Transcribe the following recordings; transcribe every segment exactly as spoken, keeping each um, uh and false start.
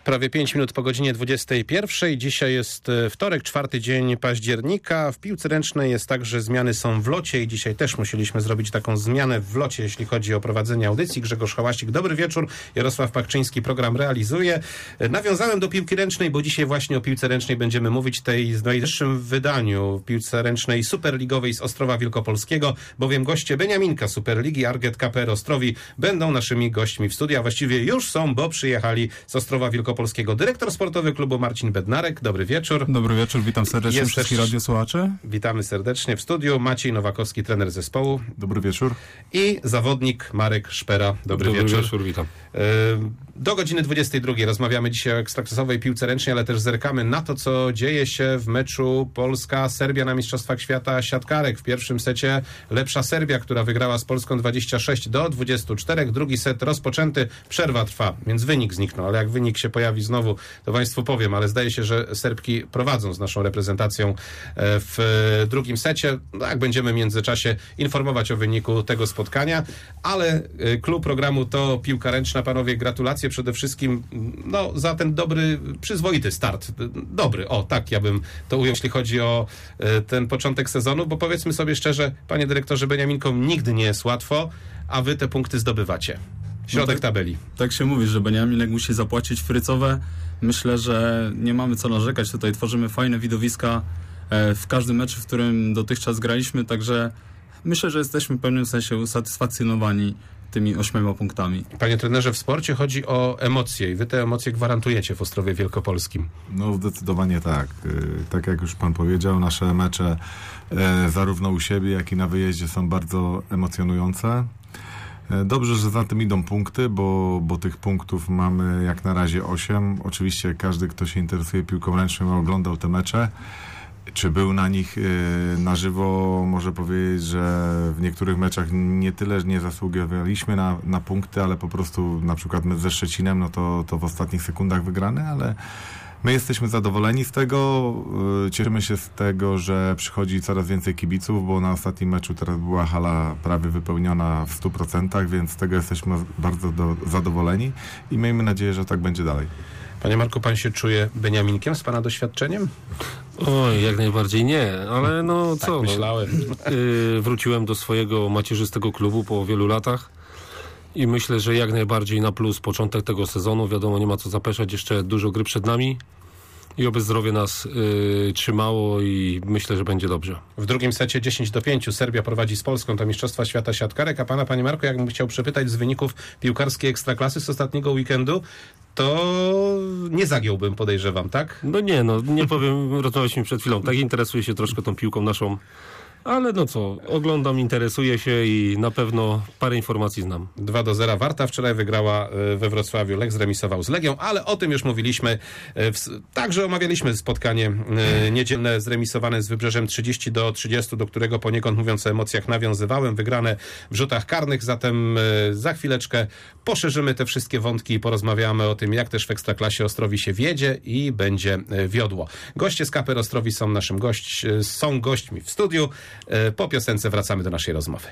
Prawie pięć minut po godzinie dwudziestej pierwszej. Dzisiaj jest wtorek, czwarty dzień października. W piłce ręcznej jest tak, że zmiany są w locie i dzisiaj też musieliśmy zrobić taką zmianę w locie, jeśli chodzi o prowadzenie audycji. Grzegorz Hałaścik, dobry wieczór. Jarosław Pakczyński program realizuje. Nawiązałem do piłki ręcznej, bo dzisiaj właśnie o piłce ręcznej będziemy mówić, tej w najwyższym wydaniu piłce ręcznej superligowej z Ostrowa Wielkopolskiego, bowiem goście Beniaminka Superligi, Arget K P R Ostrowi, będą naszymi gośćmi w studiu, a właściwie już są, bo przyjechali z Ostrowa Wielkopolskiego. Dyrektor sportowy klubu Marcin Bednarek. Dobry wieczór. Dobry wieczór, witam serdecznie Jest wszystkich też... radiosłuchaczy. Witamy serdecznie w studiu. Maciej Nowakowski, trener zespołu. Dobry wieczór. I zawodnik Marek Szpera. Dobry, Dobry wieczór. wieczór, witam. Do godziny dwudziestej drugiej rozmawiamy dzisiaj o ekstraklasowej piłce ręcznej, ale też zerkamy na to, co dzieje się w meczu Polska-Serbia na Mistrzostwach Świata siatkarek. W pierwszym secie lepsza Serbia, która wygrała z Polską dwadzieścia sześć do dwudziestu czterech. Drugi set rozpoczęty, przerwa trwa, więc wynik zniknął, ale jak wynik się pojawi znowu, to Państwu powiem, ale zdaje się, że Serbki prowadzą z naszą reprezentacją w drugim secie. No, jak będziemy w międzyczasie informować o wyniku tego spotkania, ale klub programu to piłka ręczna. Panowie, gratulacje przede wszystkim no, za ten dobry, przyzwoity start. Dobry, o tak, ja bym to ujął, jeśli chodzi o ten początek sezonu, bo powiedzmy sobie szczerze, panie dyrektorze, Beniaminkom nigdy nie jest łatwo, a wy te punkty zdobywacie. Środek no tak, tabeli. Tak się mówi, że Beniaminek musi zapłacić frycowe. Myślę, że nie mamy co narzekać. Tutaj tworzymy fajne widowiska w każdym meczu, w którym dotychczas graliśmy, także myślę, że jesteśmy w pewnym sensie usatysfakcjonowani tymi ośmioma punktami. Panie trenerze, w sporcie chodzi o emocje i wy te emocje gwarantujecie w Ostrowie Wielkopolskim. No zdecydowanie tak. Tak jak już pan powiedział, nasze mecze zarówno u siebie, jak i na wyjeździe są bardzo emocjonujące. Dobrze, że za tym idą punkty, bo, bo tych punktów mamy jak na razie osiem. Oczywiście każdy, kto się interesuje piłką ręczną, oglądał te mecze, czy był na nich yy, na żywo, może powiedzieć, że w niektórych meczach nie tyle nie zasługiwaliśmy na, na punkty, ale po prostu na przykład mecz ze Szczecinem, no to, to w ostatnich sekundach wygrany, ale my jesteśmy zadowoleni z tego, yy, cieszymy się z tego, że przychodzi coraz więcej kibiców, bo na ostatnim meczu teraz była hala prawie wypełniona w stu procentach, więc z tego jesteśmy bardzo do, zadowoleni i miejmy nadzieję, że tak będzie dalej. Panie Marku, pan się czuje Beniaminkiem z pana doświadczeniem? Oj, jak najbardziej nie, ale no tak co, myślałem. No, yy, wróciłem do swojego macierzystego klubu po wielu latach i myślę, że jak najbardziej na plus początek tego sezonu. Wiadomo, nie ma co zapeszać, jeszcze dużo gry przed nami i oby zdrowie nas yy, trzymało i myślę, że będzie dobrze. W drugim secie dziesięć do pięciu Serbia prowadzi z Polską do Mistrzostwa Świata siatkarek, a pana, panie Marku, jakbym chciał przepytać z wyników piłkarskiej ekstraklasy z ostatniego weekendu, to nie zagiąłbym, podejrzewam, tak? No nie, no nie powiem, rozmawialiśmy przed chwilą, tak interesuję się troszkę tą piłką naszą, ale no co, oglądam, interesuję się i na pewno parę informacji znam. dwa do zera Warta wczoraj wygrała we Wrocławiu, Lech zremisował z Legią, ale o tym już mówiliśmy. Także omawialiśmy spotkanie niedzielne zremisowane z Wybrzeżem trzydzieści do trzydziestu, do którego poniekąd, mówiąc o emocjach, nawiązywałem. Wygrane w rzutach karnych, zatem za chwileczkę poszerzymy te wszystkie wątki i porozmawiamy o tym, jak też w Ekstraklasie Ostrowi się wiedzie i będzie wiodło. Goście z K P R Ostrowi są naszym gość, są gośćmi w studiu. Po piosence wracamy do naszej rozmowy.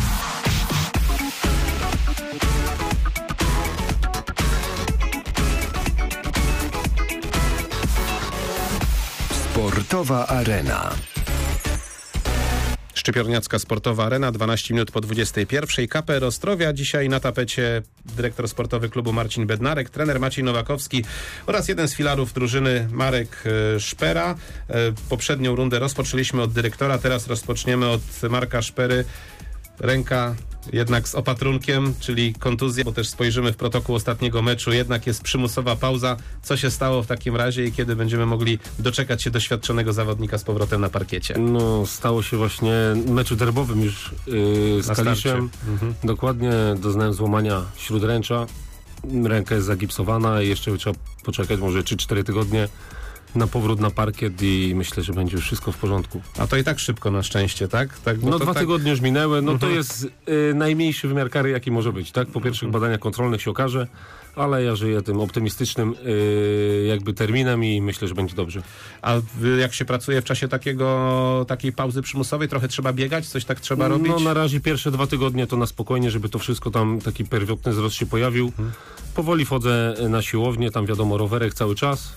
Sportowa Arena. Szczypiorniacka Sportowa Arena, dwanaście minut po dwudziestej pierwszej. K P R Ostrowia. Dzisiaj na tapecie dyrektor sportowy klubu Marcin Bednarek, trener Maciej Nowakowski oraz jeden z filarów drużyny Marek Szpera. Poprzednią rundę rozpoczęliśmy od dyrektora, teraz rozpoczniemy od Marka Szpery. Ręka jednak z opatrunkiem, czyli kontuzja, bo też spojrzymy w protokół ostatniego meczu, jednak jest przymusowa pauza. Co się stało w takim razie i kiedy będziemy mogli doczekać się doświadczonego zawodnika z powrotem na parkiecie? No, stało się właśnie w meczu derbowym już yy, z Kaliszem. Mhm. Dokładnie doznałem złamania śródręcza. Ręka jest zagipsowana i jeszcze trzeba poczekać może trzy cztery tygodnie na powrót na parkiet i myślę, że będzie już wszystko w porządku. A to i tak szybko na szczęście, tak? tak no dwa tak... tygodnie już minęły, no mhm. to jest y, najmniejszy wymiar kary, jaki może być, tak? Po pierwszych badaniach kontrolnych się okaże, ale ja żyję tym optymistycznym yy, jakby terminem i myślę, że będzie dobrze. A jak się pracuje w czasie takiego, takiej pauzy przymusowej, trochę trzeba biegać, coś tak trzeba robić? No na razie pierwsze dwa tygodnie to na spokojnie, żeby to wszystko tam, taki pierwotny wzrost się pojawił. Hmm. Powoli wchodzę na siłownię, tam wiadomo, rowerek cały czas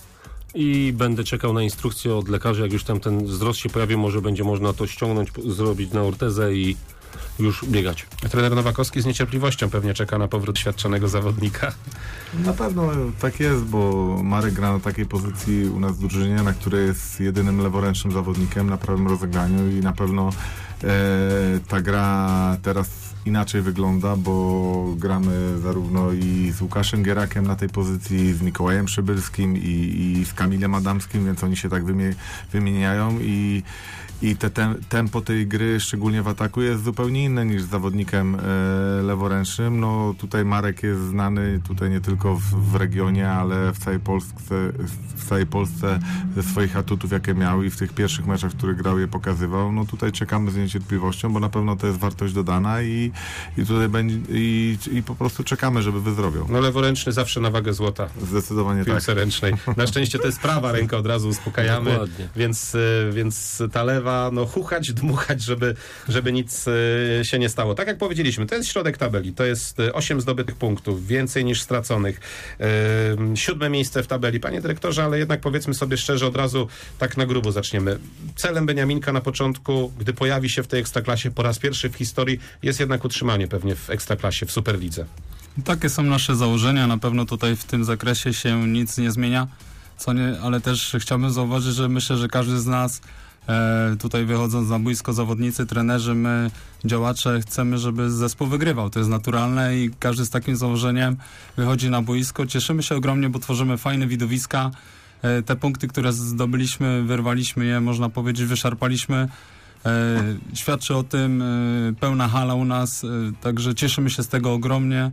i będę czekał na instrukcję od lekarzy, jak już tam ten wzrost się pojawi, może będzie można to ściągnąć, zrobić na ortezę i już biegać. Trener Nowakowski z niecierpliwością pewnie czeka na powrót świadczonego zawodnika. Na pewno tak jest, bo Marek gra na takiej pozycji u nas w drużynie, na której jest jedynym leworęcznym zawodnikiem na prawym rozegraniu i na pewno e, ta gra teraz inaczej wygląda, bo gramy zarówno i z Łukaszem Gierakiem na tej pozycji, z Mikołajem Przybylskim i, i z Kamilem Adamskim, więc oni się tak wymie, wymieniają i I te, te, tempo tej gry, szczególnie w ataku, jest zupełnie inne niż z zawodnikiem e, leworęcznym. No tutaj Marek jest znany tutaj nie tylko w, w regionie, ale w całej Polsce, w całej Polsce ze swoich atutów, jakie miał i w tych pierwszych meczach, w których grał, je pokazywał. No tutaj czekamy z niecierpliwością, bo na pewno to jest wartość dodana i, i tutaj będzie i, i po prostu czekamy, żeby wyzdrowiał. No leworęczny zawsze na wagę złota. Zdecydowanie tak. W piłce ręcznej. Na szczęście to jest prawa ręka, od razu uspokajamy. Dokładnie. Więc, więc ta lewa no chuchać, dmuchać, żeby, żeby nic y, się nie stało. Tak jak powiedzieliśmy, to jest środek tabeli, to jest osiem zdobytych punktów, więcej niż straconych. Y, siódme miejsce w tabeli. Panie dyrektorze, ale jednak powiedzmy sobie szczerze, od razu tak na grubo zaczniemy. Celem Beniaminka na początku, gdy pojawi się w tej Ekstraklasie po raz pierwszy w historii, jest jednak utrzymanie pewnie w Ekstraklasie, w Superlidze. Takie są nasze założenia, na pewno tutaj w tym zakresie się nic nie zmienia, co nie, ale też chciałbym zauważyć, że myślę, że każdy z nas E, tutaj wychodząc na boisko, zawodnicy, trenerzy, my działacze chcemy, żeby zespół wygrywał. To jest naturalne i każdy z takim założeniem wychodzi na boisko. Cieszymy się ogromnie, bo tworzymy fajne widowiska. E, te punkty, które zdobyliśmy, wyrwaliśmy je, można powiedzieć, wyszarpaliśmy. E, świadczy o tym e, pełna hala u nas, e, także cieszymy się z tego ogromnie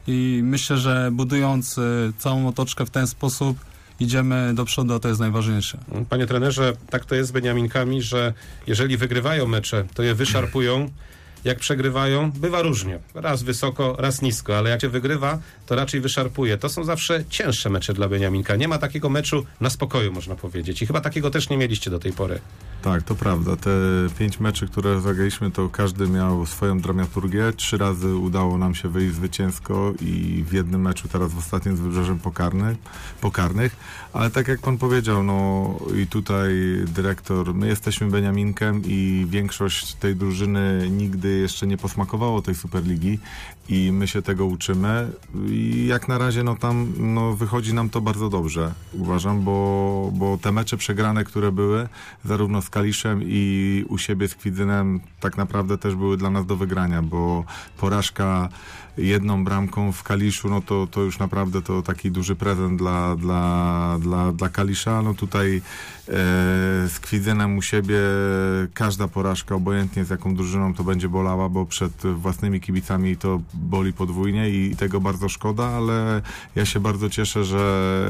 i myślę, że budując e, całą otoczkę w ten sposób idziemy do przodu, a to jest najważniejsze. Panie trenerze, tak to jest z Beniaminkami, że jeżeli wygrywają mecze, to je wyszarpują. Jak przegrywają, bywa różnie. Raz wysoko, raz nisko, ale jak się wygrywa, to raczej wyszarpuje. To są zawsze cięższe mecze dla Beniaminka. Nie ma takiego meczu na spokoju, można powiedzieć. I chyba takiego też nie mieliście do tej pory. Tak, to prawda. Te pięć meczy, które zagraliśmy, to każdy miał swoją dramaturgię. Trzy razy udało nam się wyjść zwycięsko i w jednym meczu, teraz w ostatnim z Wybrzeżem pokarnych, pokarnych. Ale tak jak pan powiedział, no i tutaj dyrektor, my jesteśmy Beniaminkiem i większość tej drużyny nigdy jeszcze nie posmakowało tej Superligi i my się tego uczymy i jak na razie no tam no, wychodzi nam to bardzo dobrze, uważam, bo, bo te mecze przegrane, które były, zarówno z Kaliszem i u siebie z Kwidzynem, tak naprawdę też były dla nas do wygrania, bo porażka jedną bramką w Kaliszu, no to, to już naprawdę to taki duży prezent dla, dla, dla, dla Kalisza. No tutaj e, z Kwidzynem u siebie każda porażka, obojętnie z jaką drużyną, to będzie bolała, bo przed własnymi kibicami to boli podwójnie i tego bardzo szkoda, ale ja się bardzo cieszę, że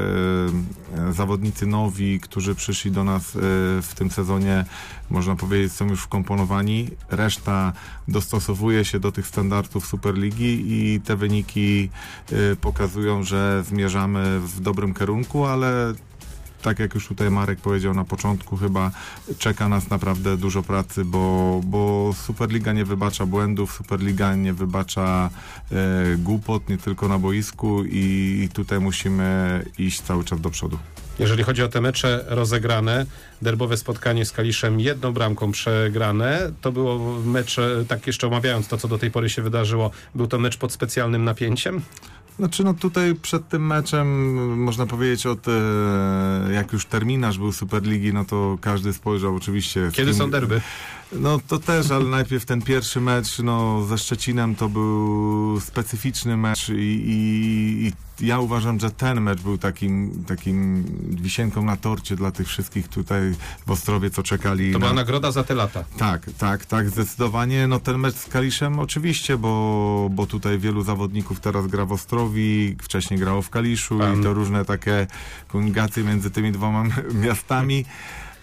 e, zawodnicy nowi, którzy przyszli do nas e, w tym sezonie, można powiedzieć, są już wkomponowani. Reszta dostosowuje się do tych standardów Superligi i te wyniki y, pokazują, że zmierzamy w dobrym kierunku, ale tak jak już tutaj Marek powiedział na początku, chyba czeka nas naprawdę dużo pracy, bo, bo Superliga nie wybacza błędów, Superliga nie wybacza e, głupot, nie tylko na boisku i tutaj musimy iść cały czas do przodu. Jeżeli chodzi o te mecze rozegrane, derbowe spotkanie z Kaliszem jedną bramką przegrane, to było mecz, tak jeszcze omawiając to, co do tej pory się wydarzyło, był to mecz pod specjalnym napięciem? Znaczy no tutaj przed tym meczem można powiedzieć od e, jak już terminarz był Superligi, no to każdy spojrzał oczywiście. Kiedy kim, są derby? No to też, ale najpierw ten pierwszy mecz no ze Szczecinem to był specyficzny mecz i, i, i ja uważam, że ten mecz był takim, takim wisienką na torcie dla tych wszystkich tutaj w Ostrowie, co czekali. To na... była nagroda za te lata. Tak, tak, tak, zdecydowanie. No ten mecz z Kaliszem oczywiście, bo, bo tutaj wielu zawodników teraz gra w Ostrowi, wcześniej grało w Kaliszu. Pan. I to różne takie komunikacje między tymi dwoma miastami.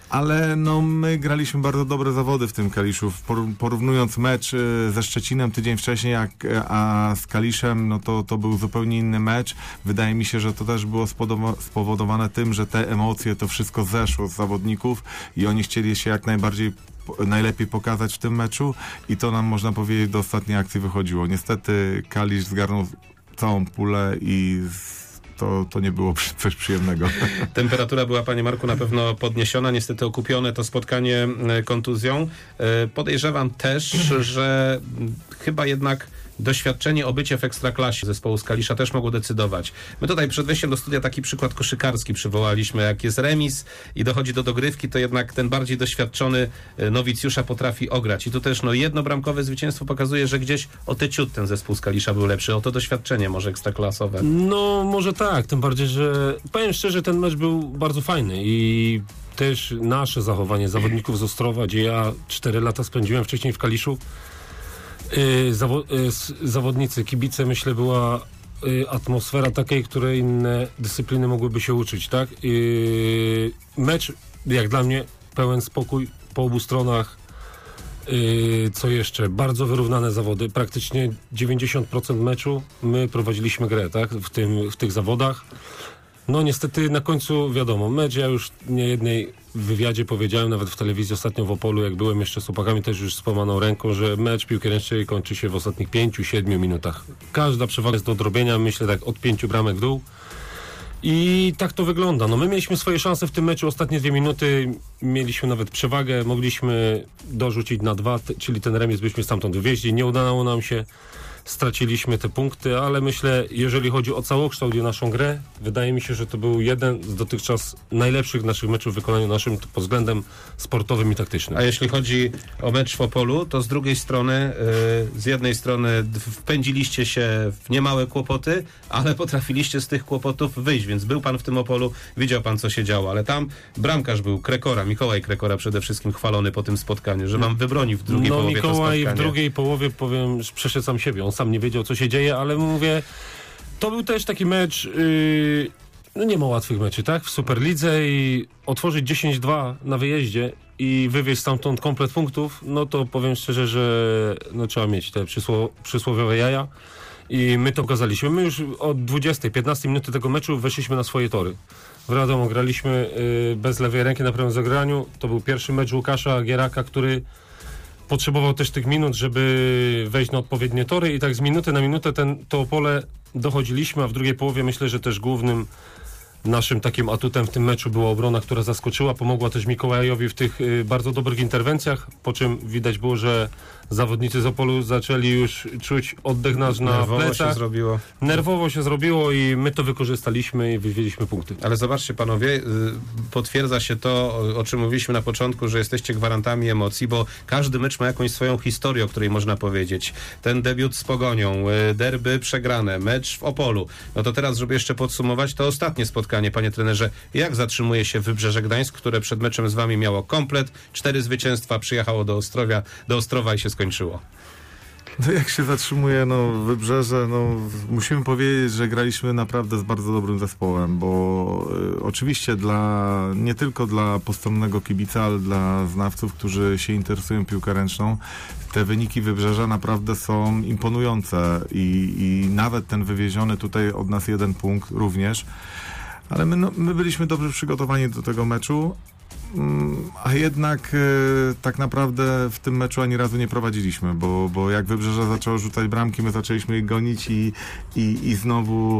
Ale no my graliśmy bardzo dobre zawody w tym Kaliszu. Porównując mecz ze Szczecinem tydzień wcześniej, jak, a z Kaliszem, no to, to był zupełnie inny mecz. Wydaje mi się, że to też było spowodowane tym, że te emocje, to wszystko zeszło z zawodników i oni chcieli się jak najbardziej najlepiej pokazać w tym meczu i to nam, można powiedzieć, do ostatniej akcji wychodziło. Niestety Kalisz zgarnął całą pulę i To, to nie było coś przyjemnego. Temperatura była, panie Marku, na pewno podniesiona, niestety okupione to spotkanie kontuzją. Podejrzewam też, że chyba jednak doświadczenie, obycie w Ekstraklasie zespołu z Kalisza też mogło decydować. My tutaj przed wejściem do studia taki przykład koszykarski przywołaliśmy. Jak jest remis i dochodzi do dogrywki, to jednak ten bardziej doświadczony nowicjusza potrafi ograć. I tu też no, jednobramkowe zwycięstwo pokazuje, że gdzieś o te ciut ten zespół z Kalisza był lepszy. O to doświadczenie może ekstraklasowe. No może tak, tym bardziej, że powiem szczerze, ten mecz był bardzo fajny i też nasze zachowanie zawodników z Ostrowa, gdzie ja cztery lata spędziłem wcześniej w Kaliszu. Yy, zawo- yy, zawodnicy, kibice, myślę, była yy, atmosfera takiej, której inne dyscypliny mogłyby się uczyć, tak? Yy, mecz, jak dla mnie, pełen spokój po obu stronach. Yy, co jeszcze? Bardzo wyrównane zawody. Praktycznie dziewięćdziesiąt procent meczu my prowadziliśmy grę, tak? W, tym, w tych zawodach. No niestety na końcu wiadomo, mecz, ja już niejednej w wywiadzie powiedziałem, nawet w telewizji ostatnio w Opolu, jak byłem jeszcze z chłopakami, też już z połamaną ręką, że mecz piłki ręcznej kończy się w ostatnich pięciu, siedmiu minutach. Każda przewaga jest do odrobienia, myślę tak od pięciu bramek w dół. I tak to wygląda. No my mieliśmy swoje szanse w tym meczu, ostatnie dwie minuty, mieliśmy nawet przewagę, mogliśmy dorzucić na dwa, t- czyli ten remis byśmy stamtąd wywieźli, nie udało nam się. Straciliśmy te punkty, ale myślę, jeżeli chodzi o całokształt i naszą grę, wydaje mi się, że to był jeden z dotychczas najlepszych naszych meczów w wykonaniu naszym pod względem sportowym i taktycznym. A jeśli chodzi o mecz w Opolu, to z drugiej strony, yy, z jednej strony wpędziliście się w niemałe kłopoty, ale potrafiliście z tych kłopotów wyjść, więc był pan w tym Opolu, widział pan, co się działo, ale tam bramkarz był Krekora, Mikołaj Krekora przede wszystkim chwalony po tym spotkaniu, że wam wybronił w drugiej no, połowie Mikołaj to spotkanie. w drugiej połowie, powiem, przeszedł sam siebie. On sam nie wiedział, co się dzieje, ale mówię, to był też taki mecz, yy, no nie ma łatwych meczy, tak? W Superlidze i otworzyć dziesięć dwa na wyjeździe i wywieźć stamtąd komplet punktów, no to powiem szczerze, że no, trzeba mieć te przysło, przysłowiowe jaja i my to pokazaliśmy. My już od dwudziestej, piętnastej minuty tego meczu weszliśmy na swoje tory. W Radomiu graliśmy yy, bez lewej ręki na prawym zagraniu. To był pierwszy mecz Łukasza Gieraka, który potrzebował też tych minut, żeby wejść na odpowiednie tory i tak z minuty na minutę ten, to Opole dochodziliśmy, a w drugiej połowie myślę, że też głównym naszym takim atutem w tym meczu była obrona, która zaskoczyła, pomogła też Mikołajowi w tych y, bardzo dobrych interwencjach, po czym widać było, że zawodnicy z Opolu zaczęli już czuć oddech nasz na Nerwowo plecach. się zrobiło. Nerwowo się zrobiło i my to wykorzystaliśmy i wywieźliśmy punkty. Ale zobaczcie panowie, potwierdza się to, o czym mówiliśmy na początku, że jesteście gwarantami emocji, bo każdy mecz ma jakąś swoją historię, o której można powiedzieć. Ten debiut z Pogonią, derby przegrane, mecz w Opolu. No to teraz, żeby jeszcze podsumować, to ostatnie spotkanie, panie trenerze. Jak zatrzymuje się Wybrzeże Gdańsk, które przed meczem z wami miało komplet, cztery zwycięstwa, przyjechało do Ostrowia, do Ostrowa i się skończyło? No jak się zatrzymuje no, Wybrzeże, no musimy powiedzieć, że graliśmy naprawdę z bardzo dobrym zespołem, bo y, oczywiście dla, nie tylko dla postronnego kibica, ale dla znawców, którzy się interesują piłką ręczną, te wyniki Wybrzeża naprawdę są imponujące i, i nawet ten wywieziony tutaj od nas jeden punkt również, ale my, no, my byliśmy dobrze przygotowani do tego meczu. A jednak e, tak naprawdę w tym meczu ani razu nie prowadziliśmy, bo, bo jak Wybrzeże zaczęło rzucać bramki, my zaczęliśmy ich gonić i, i, i znowu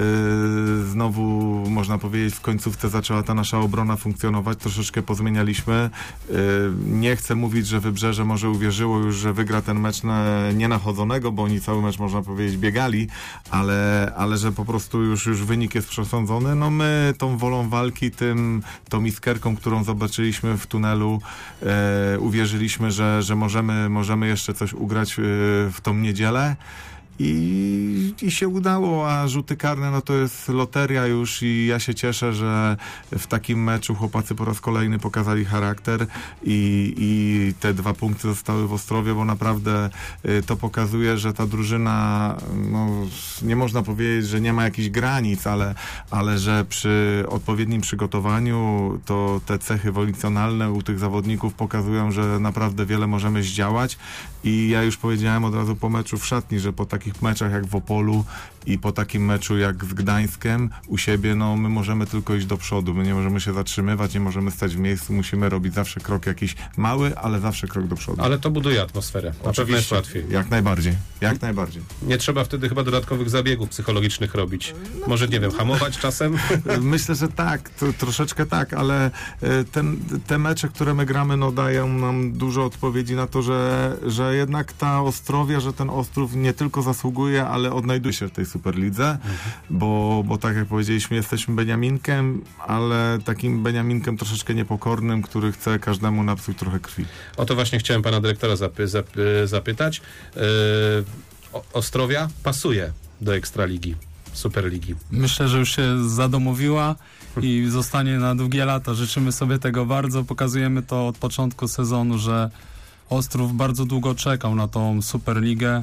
e, znowu można powiedzieć w końcówce zaczęła ta nasza obrona funkcjonować, troszeczkę pozmienialiśmy. E, nie chcę mówić, że Wybrzeże może uwierzyło już, że wygra ten mecz na, nienachodzonego, bo oni cały mecz można powiedzieć biegali, ale, ale że po prostu już, już wynik jest przesądzony. No my tą wolą walki, tym, tą iskerką, którą zobaczyliśmy w tunelu, e, uwierzyliśmy, że, że możemy, możemy jeszcze coś ugrać e, w tą niedzielę i, i się udało, a rzuty karne no to jest loteria już i ja się cieszę, że w takim meczu chłopacy po raz kolejny pokazali charakter i, i te dwa punkty zostały w Ostrowie, bo naprawdę y, to pokazuje, że ta drużyna, no nie można powiedzieć, że nie ma jakichś granic, ale, ale że przy odpowiednim przygotowaniu to te cechy wolicjonalne u tych zawodników pokazują, że naprawdę wiele możemy zdziałać i ja już powiedziałem od razu po meczu w szatni, że po takich meczach jak w Opolu i po takim meczu jak z Gdańskiem u siebie, no my możemy tylko iść do przodu, my nie możemy się zatrzymywać, nie możemy stać w miejscu, musimy robić zawsze krok jakiś mały, ale zawsze krok do przodu. Ale to buduje atmosferę, na pewno jest łatwiej. Jak najbardziej, jak najbardziej. Nie trzeba wtedy chyba dodatkowych zabiegów psychologicznych robić. Może, nie wiem, hamować czasem? Myślę, że tak, to, troszeczkę tak, ale ten, te mecze, które my gramy, no dają nam dużo odpowiedzi na to, że, że jednak ta Ostrowia, że ten Ostrów nie tylko zasługuje, ale odnajduje się w tej Superlidze, mhm. bo, bo tak jak powiedzieliśmy, jesteśmy Beniaminkiem, ale takim Beniaminkiem troszeczkę niepokornym, który chce każdemu napsuć trochę krwi. O to właśnie chciałem pana dyrektora zapy, zapy, zapytać. Yy, Ostrowia pasuje do Ekstraligi, Superligi. Myślę, że już się zadomowiła i zostanie na długie lata. Życzymy sobie tego bardzo. Pokazujemy to od początku sezonu, że Ostrów bardzo długo czekał na tą Superligę.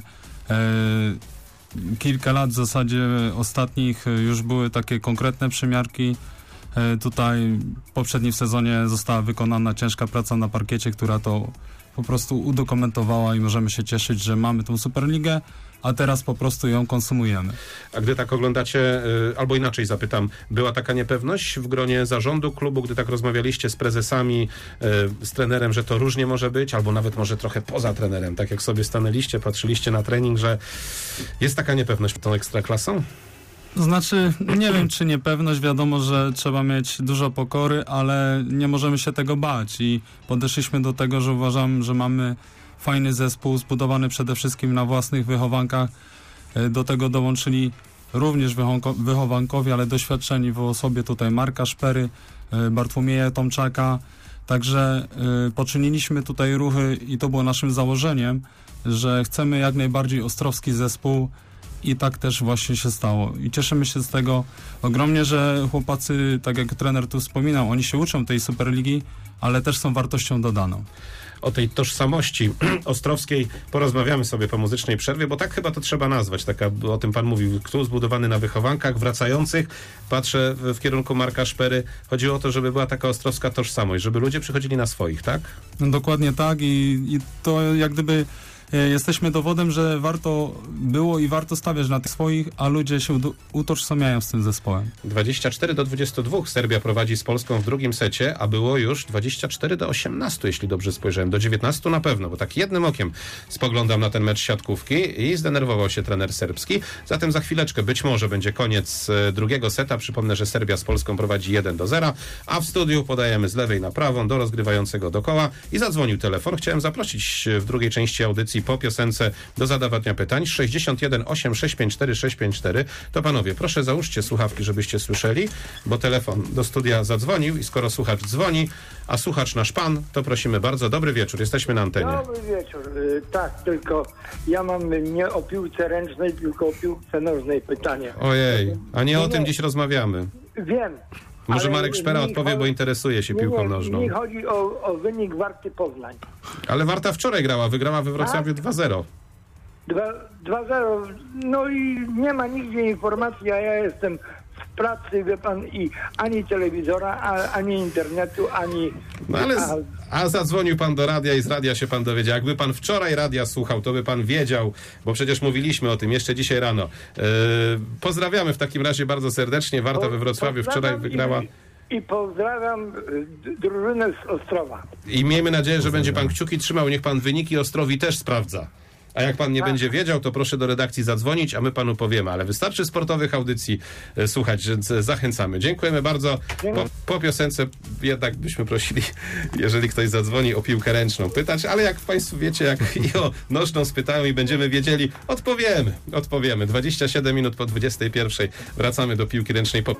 Kilka lat w zasadzie ostatnich już były takie konkretne przymiarki. Tutaj w poprzednim sezonie została wykonana ciężka praca na parkiecie, która to po prostu udokumentowała i możemy się cieszyć, że mamy tą Superligę, a teraz po prostu ją konsumujemy. A gdy tak oglądacie, albo inaczej zapytam, była taka niepewność w gronie zarządu klubu, gdy tak rozmawialiście z prezesami, z trenerem, że to różnie może być, albo nawet może trochę poza trenerem, tak jak sobie stanęliście, patrzyliście na trening, że jest taka niepewność tą Ekstraklasą? Znaczy, nie wiem, czy niepewność, wiadomo, że trzeba mieć dużo pokory, ale nie możemy się tego bać i podeszliśmy do tego, że uważam, że mamy fajny zespół zbudowany przede wszystkim na własnych wychowankach. Do tego dołączyli również wychowankowie, ale doświadczeni w osobie tutaj Marka Szpery, Bartłomieja Tomczaka. Także y, poczyniliśmy tutaj ruchy i to było naszym założeniem, że chcemy jak najbardziej ostrowski zespół i tak też właśnie się stało. I cieszymy się z tego ogromnie, że chłopacy, tak jak trener tu wspominał, oni się uczą tej Superligi, ale też są wartością dodaną. O tej tożsamości ostrowskiej porozmawiamy sobie po muzycznej przerwie, bo tak chyba to trzeba nazwać. Taka, o tym pan mówił, klub zbudowany na wychowankach, wracających. Patrzę w, w kierunku Marka Szpery. Chodziło o to, żeby była taka ostrowska tożsamość, żeby ludzie przychodzili na swoich, tak? No, dokładnie tak i, i to jak gdyby jesteśmy dowodem, że warto było i warto stawiać na tych swoich, a ludzie się utożsamiają z tym zespołem. dwadzieścia cztery do dwudziestu dwóch Serbia prowadzi z Polską w drugim secie, a było już dwadzieścia cztery do osiemnastu, jeśli dobrze spojrzałem. Do dziewiętnastu na pewno, bo tak jednym okiem spoglądam na ten mecz siatkówki i zdenerwował się trener serbski. Zatem za chwileczkę być może będzie koniec drugiego seta. Przypomnę, że Serbia z Polską prowadzi jeden do zera, a w studiu podajemy z lewej na prawą do rozgrywającego dokoła i zadzwonił telefon. Chciałem zaprosić w drugiej części audycji po piosence do zadawania pytań. sześćdziesiąt jeden osiem sześć pięć cztery sześć pięć cztery. To panowie, proszę załóżcie słuchawki, żebyście słyszeli, bo telefon do studia zadzwonił i skoro słuchacz dzwoni, a słuchacz nasz pan, to prosimy bardzo. Dobry wieczór, jesteśmy na antenie. Dobry wieczór. Tak, tylko ja mam nie o piłce ręcznej, tylko o piłce nożnej pytanie. Ojej, a nie, nie o tym nie. dziś rozmawiamy. Wiem. Może Marek Szpera odpowie, chodzi, bo interesuje się nie, piłką nie, nożną. Nie chodzi o, o wynik Warty Poznań. Ale Warta wczoraj grała, wygrała we Wrocławiu tak? dwa zero. dwa zero. No i nie ma nigdzie informacji, a ja jestem w pracy, wie pan, i ani telewizora, a, ani internetu, ani... No ale... A, A zadzwonił pan do radia i z radia się pan dowiedział. Jakby pan wczoraj radia słuchał, to by pan wiedział, bo przecież mówiliśmy o tym jeszcze dzisiaj rano. Yy, pozdrawiamy w takim razie bardzo serdecznie. Warta we Wrocławiu wczoraj wygrała. I, i pozdrawiam drużynę z Ostrowa. I miejmy nadzieję, że będzie pan kciuki trzymał. Niech pan wyniki Ostrowi też sprawdza. A jak pan nie tak. będzie wiedział, to proszę do redakcji zadzwonić, a my panu powiemy. Ale wystarczy sportowych audycji e, słuchać, więc zachęcamy. Dziękujemy bardzo. Po, po piosence jednak byśmy prosili, jeżeli ktoś zadzwoni, o piłkę ręczną pytać, ale jak państwo wiecie, jak i o nożną spytają i będziemy wiedzieli, odpowiemy. Odpowiemy. dwadzieścia siedem minut po dwudziestej pierwszej. Wracamy do piłki ręcznej. Po...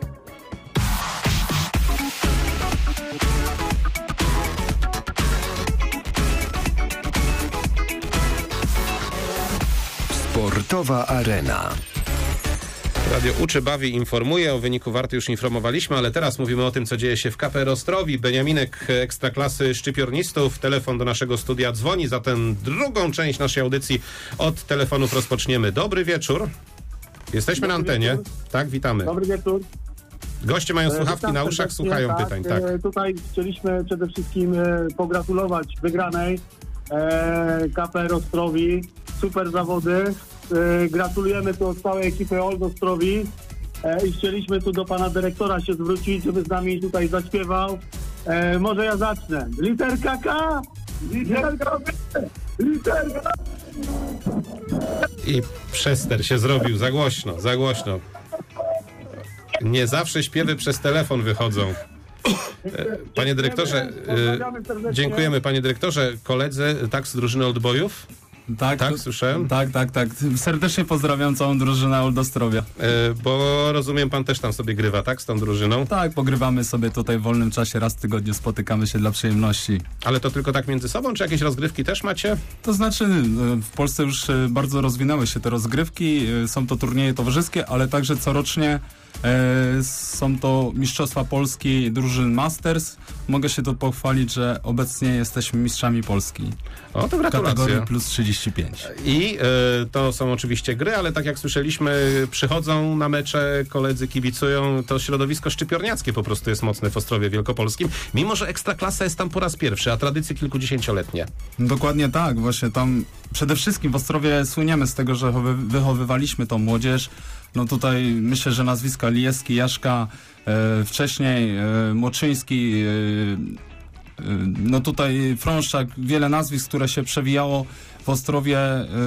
Sport Sportowa Arena. Radio uczy, bawi, informuje. O wyniku Warty już informowaliśmy, ale teraz mówimy o tym, co dzieje się w K P R Ostrowi. Beniaminek Ekstraklasy Szczypiornistów. Telefon do naszego studia dzwoni. Za tę drugą część naszej audycji od telefonów rozpoczniemy. Dobry wieczór. Jesteśmy Dobry na antenie. Wieczór. Tak, witamy. Dobry wieczór. Goście mają słuchawki na uszach, słuchają tak, pytań. Tak. Tutaj chcieliśmy przede wszystkim pogratulować wygranej K P R Ostrowi. Super zawody. Gratulujemy tu od całej ekipy Old Ostrowi i chcieliśmy tu do pana dyrektora się zwrócić, żeby z nami tutaj zaśpiewał. Może ja zacznę. Literka K! Literka B! Literka! I przester się zrobił. Za głośno, za głośno. Nie zawsze śpiewy przez telefon wychodzą. Panie dyrektorze, dziękujemy panie dyrektorze. Koledzy, tak, z drużyny Oldboyów? Tak, tak, słyszałem. Tak, tak, tak. Serdecznie pozdrawiam całą drużynę Old Ostrowia. E, bo rozumiem, pan też tam sobie grywa, tak, z tą drużyną? Tak, pogrywamy sobie tutaj w wolnym czasie, raz w tygodniu spotykamy się dla przyjemności. Ale to tylko tak między sobą, czy jakieś rozgrywki też macie? To znaczy, w Polsce już bardzo rozwinęły się te rozgrywki, są to turnieje towarzyskie, ale także corocznie e, są to Mistrzostwa Polski drużyn Masters. Mogę się tu pochwalić, że obecnie jesteśmy mistrzami Polski. O, to gratulacje. Kategorii plus trzydzieści pięć. I y, to są oczywiście gry, ale tak jak słyszeliśmy, przychodzą na mecze, koledzy kibicują. To środowisko szczypiorniackie po prostu jest mocne w Ostrowie Wielkopolskim, mimo że Ekstraklasa jest tam po raz pierwszy, a tradycje kilkudziesięcioletnie. Dokładnie tak, właśnie tam przede wszystkim w Ostrowie słyniemy z tego, że wychowywaliśmy tą młodzież. No tutaj myślę, że nazwiska Lijewski, Jaszka, e, wcześniej e, Moczyński, e, no tutaj Frąszczak, wiele nazwisk, które się przewijało w Ostrowie,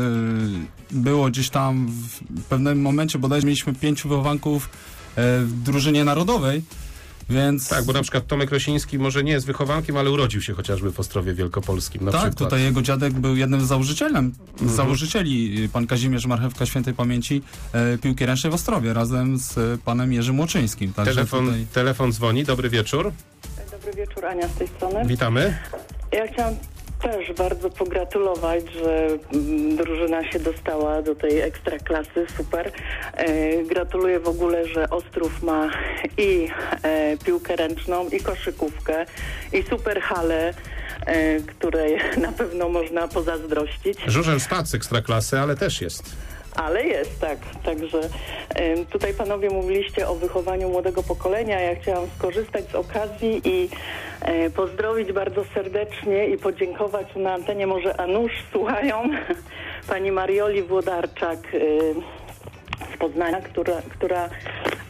było gdzieś tam w pewnym momencie, bodajże mieliśmy pięciu wychowanków w drużynie narodowej, więc... Tak, bo na przykład Tomek Rosiński może nie jest wychowankiem, ale urodził się chociażby w Ostrowie Wielkopolskim. Na tak, przykład. Tutaj jego dziadek był jednym z założycielem, mhm. założycieli, pan Kazimierz Marchewka świętej pamięci, e, piłki ręcznej w Ostrowie, razem z panem Jerzym Łoczyńskim. Także telefon, tutaj... telefon dzwoni, dobry wieczór. Dobry wieczór, Ania z tej strony. Witamy. Ja chciałam też bardzo pogratulować, że mm, drużyna się dostała do tej ekstraklasy, super. E, gratuluję w ogóle, że Ostrów ma i e, piłkę ręczną, i koszykówkę, i super halę, e, której na pewno można pozazdrościć. Żużel spadł z ekstraklasy, ale też jest. Ale jest, tak. Także y, tutaj panowie mówiliście o wychowaniu młodego pokolenia. Ja chciałam skorzystać z okazji i y, pozdrowić bardzo serdecznie i podziękować na antenie, może Anusz słuchają, pani Marioli Włodarczak y, z Poznania, która, która y,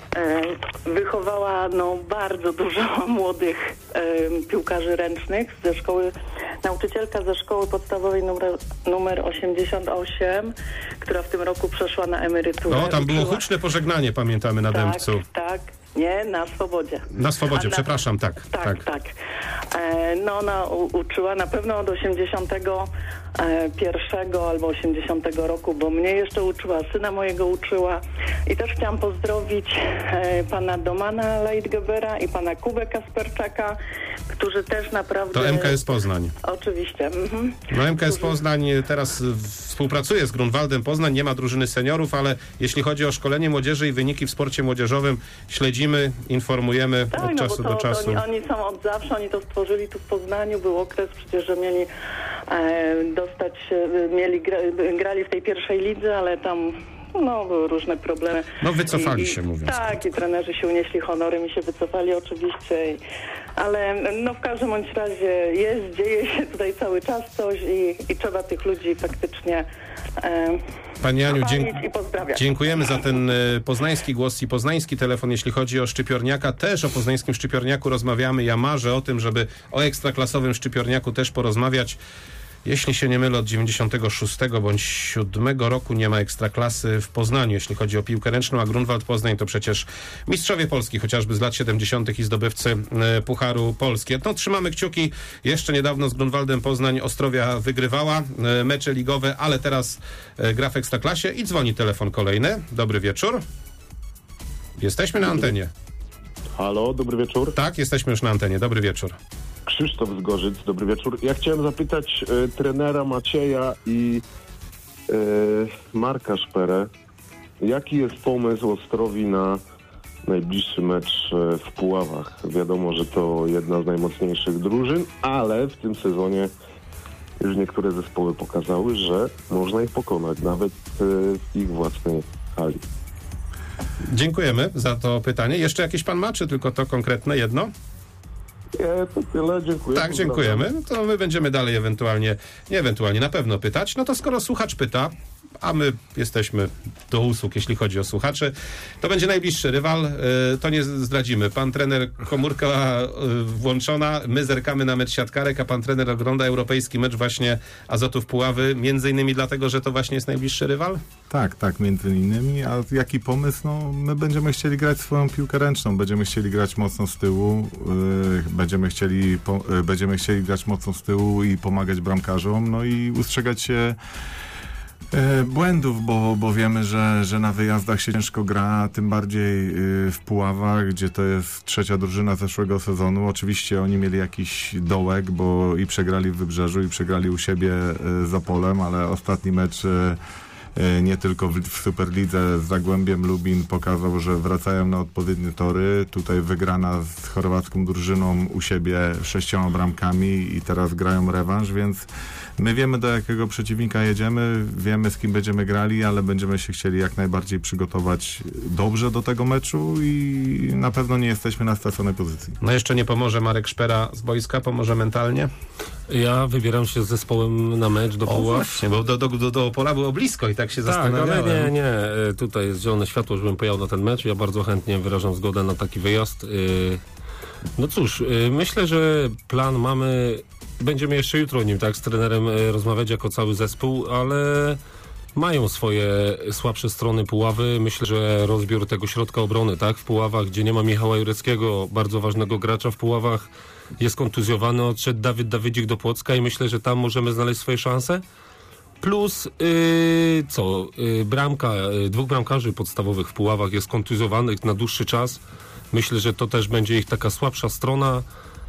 wychowała no, bardzo dużo młodych y, piłkarzy ręcznych ze szkoły, nauczycielka ze szkoły podstawowej numer, numer osiemdziesiąt osiem, która w tym roku przeszła na emeryturę. No, tam było huczne pożegnanie, pamiętamy, na tak, Dębcu. Tak, nie, na Swobodzie. Na Swobodzie, na, przepraszam, tak. Tak, tak. tak. E, no ona u, uczyła na pewno od osiemdziesiątego pierwszego albo osiemdziesiątego roku, bo mnie jeszcze uczyła, syna mojego uczyła. I też chciałam pozdrowić e, pana Domana Leitgebera i pana Kubę Kasperczaka, którzy też naprawdę... To M K S Poznań. Oczywiście. Mhm. No M K S Poznań teraz współpracuje z Grunwaldem Poznań, nie ma drużyny seniorów, ale jeśli chodzi o szkolenie młodzieży i wyniki w sporcie młodzieżowym, śledzimy, informujemy tak, od no czasu bo to, do czasu. Oni, oni są od zawsze, oni to stworzyli tu w Poznaniu, był okres przecież, że mieli e, dostać, mieli gra, grali w tej pierwszej lidze, ale tam no, były różne problemy. No wycofali I, się, mówiąc. Tak, i trenerzy się unieśli honorem i się wycofali oczywiście. I, ale no w każdym bądź razie jest, dzieje się tutaj cały czas coś i, i trzeba tych ludzi faktycznie e, Pani Aniu, chwalić i pozdrawiać. Dziękujemy za ten e, poznański głos i poznański telefon. Jeśli chodzi o Szczypiorniaka, też o poznańskim Szczypiorniaku rozmawiamy. Ja marzę o tym, żeby o ekstraklasowym Szczypiorniaku też porozmawiać. Jeśli się nie mylę, od dziewięćdziesiątego szóstego bądź siódmego roku nie ma ekstraklasy w Poznaniu, jeśli chodzi o piłkę ręczną, a Grunwald Poznań to przecież mistrzowie Polski, chociażby z lat siedemdziesiątych i zdobywcy e, Pucharu Polski. No, trzymamy kciuki. Jeszcze niedawno z Grunwaldem Poznań Ostrowia wygrywała e, mecze ligowe, ale teraz e, gra w ekstraklasie i dzwoni telefon kolejny. Dobry wieczór. Jesteśmy na antenie. Halo, dobry wieczór. Tak, jesteśmy już na antenie. Dobry wieczór. Krzysztof z Gorzyc, dobry wieczór. Ja chciałem zapytać y, trenera Macieja i Marka Szperę. Jaki jest pomysł Ostrowi na najbliższy mecz w Puławach? Wiadomo, że to jedna z najmocniejszych drużyn, ale w tym sezonie już niektóre zespoły pokazały, że można ich pokonać, nawet w ich własnej hali. Dziękujemy za to pytanie. Jeszcze jakieś pan ma, czy tylko to konkretne jedno? Nie, to tyle, dziękuję. Tak, dziękujemy. No to my będziemy dalej ewentualnie, nie ewentualnie, na pewno pytać. No to skoro słuchacz pyta, a my jesteśmy do usług, jeśli chodzi o słuchaczy, to będzie najbliższy rywal. To nie zdradzimy. Pan trener komórka włączona, my zerkamy na mecz siatkarek, a pan trener ogląda europejski mecz właśnie Azotów Puławy, między innymi dlatego, że to właśnie jest najbliższy rywal? Tak, tak, między innymi. A jaki pomysł? No, my będziemy chcieli grać swoją piłkę ręczną, będziemy chcieli grać mocno z tyłu, yy, będziemy chcieli, po, yy, będziemy chcieli grać mocno z tyłu i pomagać bramkarzom, no i ustrzegać się błędów, bo, bo wiemy, że, że na wyjazdach się ciężko gra, tym bardziej w Puławach, gdzie to jest trzecia drużyna zeszłego sezonu. Oczywiście oni mieli jakiś dołek, bo i przegrali w Wybrzeżu, i przegrali u siebie z Opolem, ale ostatni mecz nie tylko w, w Superlidze z Zagłębiem Lubin pokazał, że wracają na odpowiednie tory. Tutaj wygrana z chorwacką drużyną u siebie sześcioma bramkami i teraz grają rewanż, więc my wiemy, do jakiego przeciwnika jedziemy, wiemy, z kim będziemy grali, ale będziemy się chcieli jak najbardziej przygotować dobrze do tego meczu i na pewno nie jesteśmy na straconej pozycji. No jeszcze nie pomoże Marek Szpera z boiska, pomoże mentalnie? Ja wybieram się z zespołem na mecz do Puław. Właśnie, bo do, do, do, do Opola było blisko i tak się tak, zastanawiałem. ale nie, nie. Tutaj jest zielone światło, żebym pojechał na ten mecz. Ja bardzo chętnie wyrażam zgodę na taki wyjazd. No cóż, myślę, że plan mamy... Będziemy jeszcze jutro o nim, tak, z trenerem rozmawiać jako cały zespół, ale mają swoje słabsze strony Puławy. Myślę, że rozbiór tego środka obrony, tak, w Puławach, gdzie nie ma Michała Jureckiego, bardzo ważnego gracza w Puławach, jest kontuzjowany, odszedł Dawid Dawidzik do Płocka i myślę, że tam możemy znaleźć swoje szanse. Plus, yy, co, yy, bramka, yy, dwóch bramkarzy podstawowych w Puławach jest kontuzjowanych na dłuższy czas. Myślę, że to też będzie ich taka słabsza strona.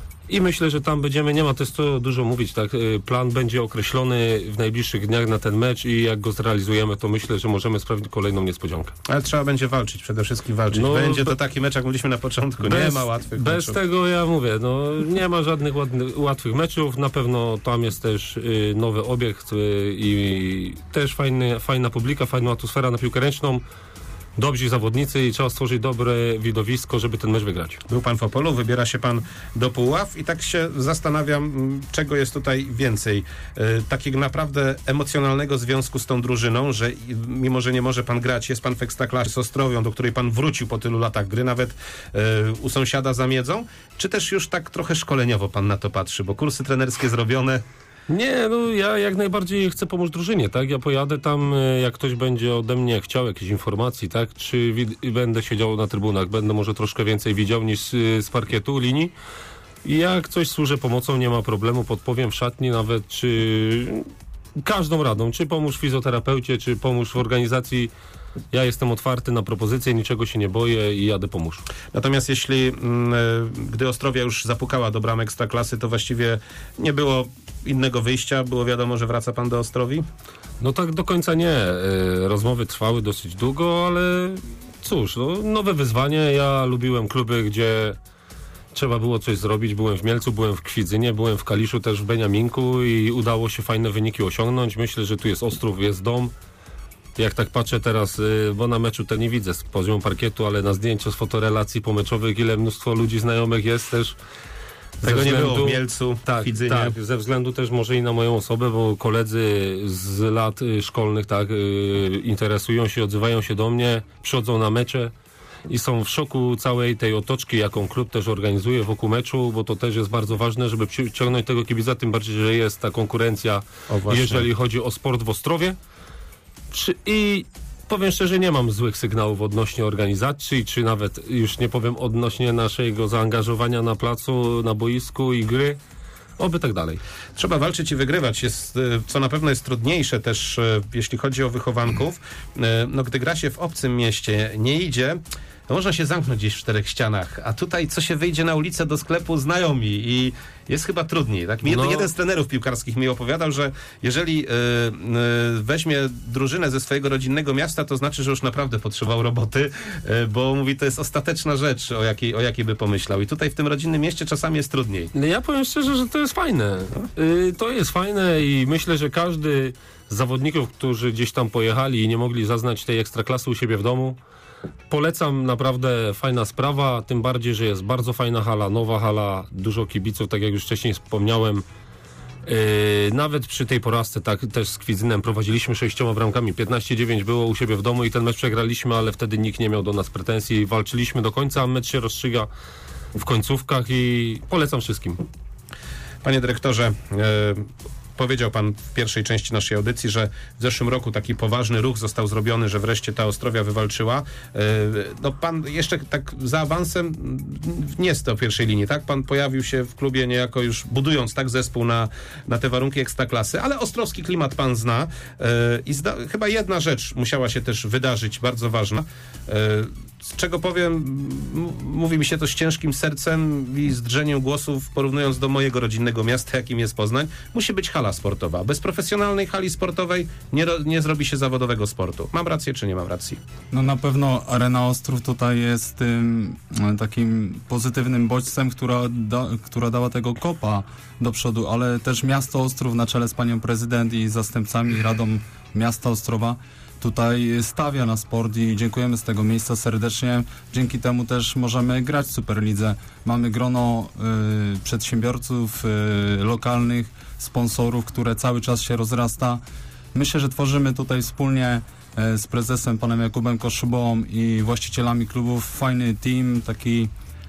I myślę, że tam będziemy, nie ma też co dużo mówić, tak, plan będzie określony w najbliższych dniach na ten mecz i jak go zrealizujemy, to myślę, że możemy sprawdzić kolejną niespodziankę. Ale trzeba będzie walczyć, przede wszystkim walczyć. No, będzie to taki mecz, jak mówiliśmy na początku, bez, nie ma łatwych bez meczów. Bez tego ja mówię, no nie ma żadnych ładnych, łatwych meczów, na pewno tam jest też y, nowy obiekt y, i też fajny, fajna publika, fajna atmosfera na piłkę ręczną. Dobrzy zawodnicy i trzeba stworzyć dobre widowisko, żeby ten mecz wygrać. Był pan w Opolu, wybiera się pan do Puław i tak się zastanawiam, czego jest tutaj więcej. E, takiego naprawdę emocjonalnego związku z tą drużyną, że mimo, że nie może pan grać, jest pan w Ekstraklasie z Ostrowią, do której pan wrócił po tylu latach gry, nawet e, u sąsiada za Miedzą, czy też już tak trochę szkoleniowo pan na to patrzy, bo kursy trenerskie zrobione. Nie, no ja jak najbardziej chcę pomóc drużynie, tak? Ja pojadę tam, jak ktoś będzie ode mnie chciał jakiejś informacji, tak? Czy wid- będę siedział na trybunach, będę może troszkę więcej widział niż z, z parkietu, linii. I jak coś służę pomocą, nie ma problemu, podpowiem w szatni nawet, czy każdą radą, czy pomóż fizjoterapeucie, czy pomóż w organizacji. Ja jestem otwarty na propozycje, niczego się nie boję i jadę pomóż. Natomiast jeśli, m, gdy Ostrowia już zapukała do bram Ekstraklasy, to właściwie nie było innego wyjścia? Było wiadomo, że wraca pan do Ostrowi? No tak do końca nie. Rozmowy trwały dosyć długo, ale cóż, no, nowe wyzwanie. Ja lubiłem kluby, gdzie trzeba było coś zrobić. Byłem w Mielcu, byłem w Kwidzynie, byłem w Kaliszu, też w Beniaminku i udało się fajne wyniki osiągnąć. Myślę, że tu jest Ostrów, jest dom. Jak tak patrzę teraz, bo na meczu to nie widzę z poziomu parkietu, ale na zdjęciu z fotorelacji pomeczowych, ile mnóstwo ludzi znajomych jest też. Tego nie było w Mielcu, tak, w Kwidzynie. Tak, ze względu też może i na moją osobę, bo koledzy z lat szkolnych tak interesują się, odzywają się do mnie, przychodzą na mecze i są w szoku całej tej otoczki, jaką klub też organizuje wokół meczu, bo to też jest bardzo ważne, żeby przyciągnąć tego kibica, tym bardziej, że jest ta konkurencja, jeżeli chodzi o sport w Ostrowie. I powiem szczerze, nie mam złych sygnałów odnośnie organizacji, czy nawet już nie powiem odnośnie naszego zaangażowania na placu, na boisku i gry. Oby tak dalej. Trzeba walczyć i wygrywać, jest, co na pewno jest trudniejsze też, jeśli chodzi o wychowanków. No, gdy gra się w obcym mieście, nie idzie, to można się zamknąć gdzieś w czterech ścianach, a tutaj co się wyjdzie na ulicę do sklepu znajomi i jest chyba trudniej. Tak? Mi No. Jeden z trenerów piłkarskich mi opowiadał, że jeżeli y, y, weźmie drużynę ze swojego rodzinnego miasta, to znaczy, że już naprawdę potrzebował roboty, y, bo mówi, to jest ostateczna rzecz, o jakiej, o jakiej by pomyślał. I tutaj w tym rodzinnym mieście czasami jest trudniej. No ja powiem szczerze, że to jest fajne. Y, to jest fajne i myślę, że każdy z zawodników, którzy gdzieś tam pojechali i nie mogli zaznać tej ekstraklasy u siebie w domu, polecam, naprawdę fajna sprawa, tym bardziej, że jest bardzo fajna hala, nowa hala, dużo kibiców, tak jak już wcześniej wspomniałem. Yy, nawet przy tej porażce tak też z Kwidzynem prowadziliśmy sześcioma bramkami, piętnaście dziewięć było u siebie w domu i ten mecz przegraliśmy, ale wtedy nikt nie miał do nas pretensji, walczyliśmy do końca, a mecz się rozstrzyga w końcówkach i polecam wszystkim. Panie dyrektorze, e, powiedział pan w pierwszej części naszej audycji, że w zeszłym roku taki poważny ruch został zrobiony, że wreszcie ta Ostrowia wywalczyła. E, no pan jeszcze tak za awansem nie jest to pierwszej linii, tak? Pan pojawił się w klubie niejako już budując tak zespół na, na te warunki ekstraklasy, ale ostrowski klimat pan zna e, i zda, chyba jedna rzecz musiała się też wydarzyć, bardzo ważna. E, Z czego powiem, m- mówi mi się to z ciężkim sercem i z drżeniem głosów, porównując do mojego rodzinnego miasta, jakim jest Poznań, musi być hala sportowa. Bez profesjonalnej hali sportowej nie, ro- nie zrobi się zawodowego sportu. Mam rację, czy nie mam racji? No na pewno Arena Ostrów tutaj jest tym e, takim pozytywnym bodźcem, która, da, która dała tego kopa do przodu, ale też miasto Ostrów na czele z panią prezydent i zastępcami Radą Miasta Ostrowa tutaj stawia na sport i dziękujemy z tego miejsca serdecznie. Dzięki temu też możemy grać w Superlidze. Mamy grono y, przedsiębiorców y, lokalnych, sponsorów, które cały czas się rozrasta. Myślę, że tworzymy tutaj wspólnie y, z prezesem panem Jakubem Koszubą i właścicielami klubów fajny team, taki,